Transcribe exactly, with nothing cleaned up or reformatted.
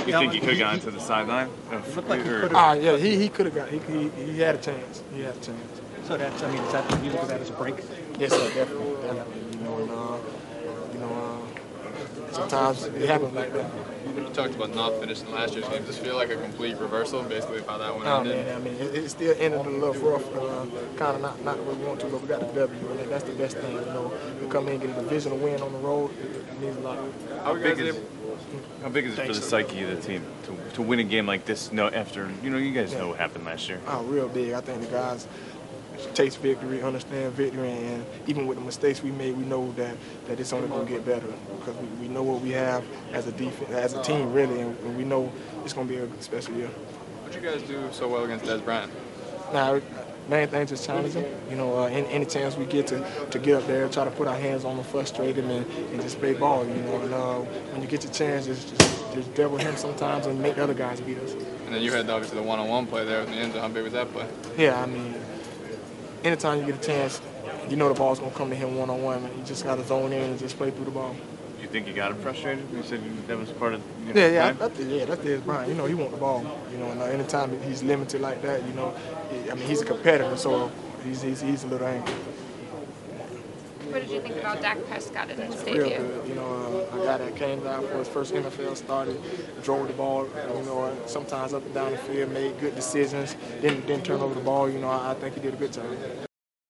You yeah, think he he- could have he- gone to the sideline? It looked like he Or- could Ah, have. yeah, he, he could have got, he, he, he had a chance. He had a chance. So that's, I mean, is that, you look at that as a break? Yes, sir, definitely, definitely. You know, and, uh, you know, uh, sometimes it happens like that. You talked about not finishing last year's game. Does this feel like a complete reversal, basically, of how that one Oh, ended? man, I mean, it, it still ended a little rough, uh, kind of not, not where we want to, but we got the W, and that's the best thing, you know. We come in and get a divisional win on the road, it, it means a lot. How big guys is- able- How big is it for Thanks, the sir. psyche of the team to, to win a game like this? No, after you know, you guys know what happened last year. Oh, real big. I think the guys taste victory, understand victory, and even with the mistakes we made, we know that, that it's only going to get better because we, we know what we have as a defense, as a team, really, and, and we know it's going to be a special year. What'd you guys do so well against Des Bryant? Now, main thing just challenging. You know, uh, any, any chance we get to, to get up there, try to put our hands on them, frustrate them, and, and just play ball. You know, and uh, when you get your chance, just, just just devil him sometimes and make the other guys beat us. And then you had obviously the one-on-one play there in the end zone. How big was that play? Yeah, I mean, anytime you get a chance, you know the ball's gonna come to him one on one. You just gotta zone in and just play through the ball. You think you got him frustrated? You said you, that was part of. You know, Yeah, yeah, plan? I, I think, yeah, that's Des Bryant. You know, he want the ball. You know, and uh, anytime he's limited like that, you know, he, I mean, he's a competitor, so he's he's, he's a little angry. What did you think about Dak Prescott in his Real debut? good. You know, uh, a guy that came down for his first N F L started, drove the ball. You know, uh, sometimes up and down the field, made good decisions. Didn't didn't turn over the ball. You know, I, I think he did a good job.